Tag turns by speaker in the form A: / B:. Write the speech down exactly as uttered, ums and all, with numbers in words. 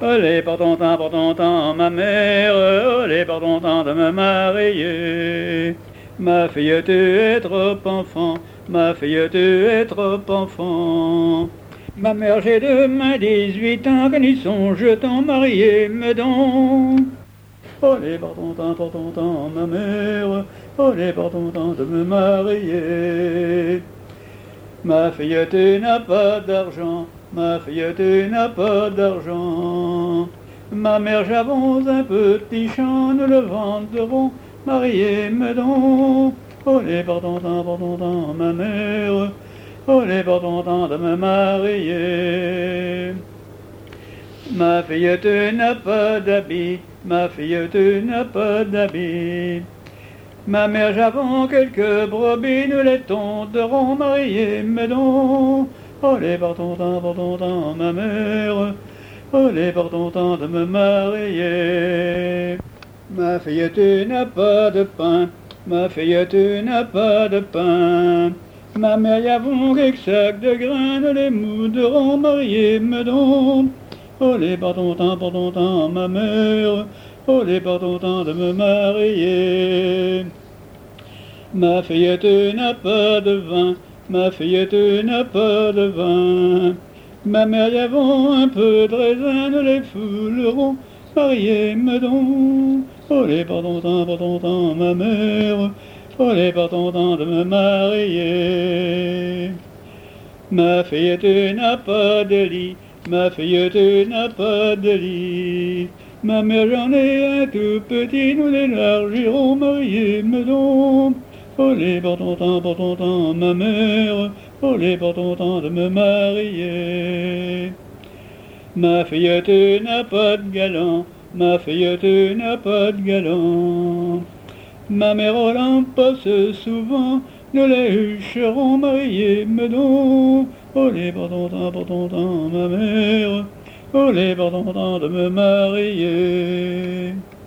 A: Olé pour ton temps, pour ton temps, ma mère, olé pour ton temps de me marier. Ma fille, tu es trop enfant, ma fille, tu es trop enfant. Ma mère, j'ai demain dix-huit ans, que n'y songe t'en marier, me donc. Olé pour ton temps, pour ton temps, ma mère, olé pour ton temps de me marier. Ma fille, tu n'as pas d'argent, ma fille, tu n'as pas d'argent. Ma mère, j'avance un petit champ, nous le vendrons, mariez-me donc. Olé pour ton temps, pour ton temps, ma mère, olé pour ton temps de me marier. Ma fille, tu n'as pas d'habit, ma fille, tu n'as pas d'habit. Ma mère, j'avons quelques brebis, nous les tonderons, mariez-me donc. Olé pour ton temps, pour ton temps, ma mère, olé pour ton temps de me marier. Ma fille, tu n'as pas de pain, ma fille, tu n'as pas de pain. Ma mère, y'avons quelques sacs de grains, nous les moudrons, mariez-me donc. Olé pour ton temps, pour ton temps, ma mère, olé pour ton temps de me marier. Ma fille, tu n'as pas de vin, ma fille, tu n'as pas de vin. Ma mère, y avons un peu de raisin, nous les foulerons, mariez-me donc. Olé pour ton temps, pour ton temps, ma mère, olé pour ton temps de me marier. Ma fille, tu n'as pas de lit, ma fille, tu n'as pas de lit. Ma mère, j'en ai un tout petit, nous l'élargirons, mariez-me donc. Olé pour ton temps, pour ton temps, ma mère, olé pour ton temps de me marier. Ma fille, tu n'as pas de galant, ma fille, tu n'as pas de galant. Ma mère au passe souvent, nous les hucherons, mariez-me donc. Olé pour ton temps, pour ton temps, ma mère, olé pour ton temps de me marier.